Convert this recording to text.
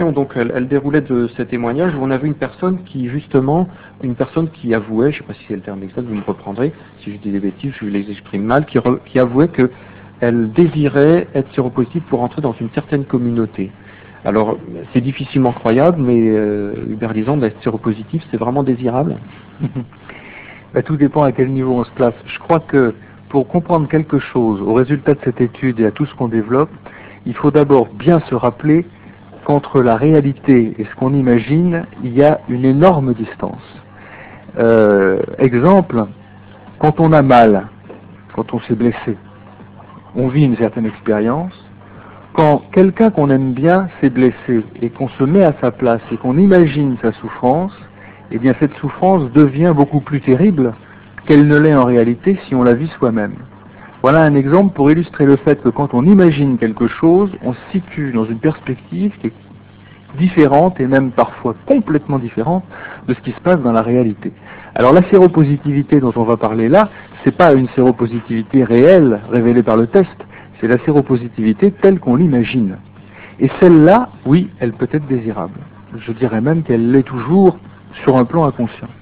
discussion, donc elle déroulait de ces témoignages où on avait une personne qui avouait, je ne sais pas si c'est le terme exact, vous me reprendrez, si je dis des bêtises, je les exprime mal, qui avouait qu'elle désirait être séropositive pour entrer dans une certaine communauté. Alors, c'est difficilement croyable, mais Hubert Lisande, être séropositif, c'est vraiment désirable? Tout dépend à quel niveau on se place. Je crois que pour comprendre quelque chose au résultat de cette étude et à tout ce qu'on développe, il faut d'abord bien se rappeler qu'entre la réalité et ce qu'on imagine, il y a une énorme distance. Exemple, quand on a mal, quand on s'est blessé, on vit une certaine expérience. Quand quelqu'un qu'on aime bien s'est blessé et qu'on se met à sa place et qu'on imagine sa souffrance, eh bien cette souffrance devient beaucoup plus terrible qu'elle ne l'est en réalité si on la vit soi-même. Voilà un exemple pour illustrer le fait que quand on imagine quelque chose, on se situe dans une perspective qui est différente et même parfois complètement différente de ce qui se passe dans la réalité. Alors la séropositivité dont on va parler là, c'est pas une séropositivité réelle révélée par le test, c'est la séropositivité telle qu'on l'imagine. Et celle-là, oui, elle peut être désirable. Je dirais même qu'elle l'est toujours sur un plan inconscient.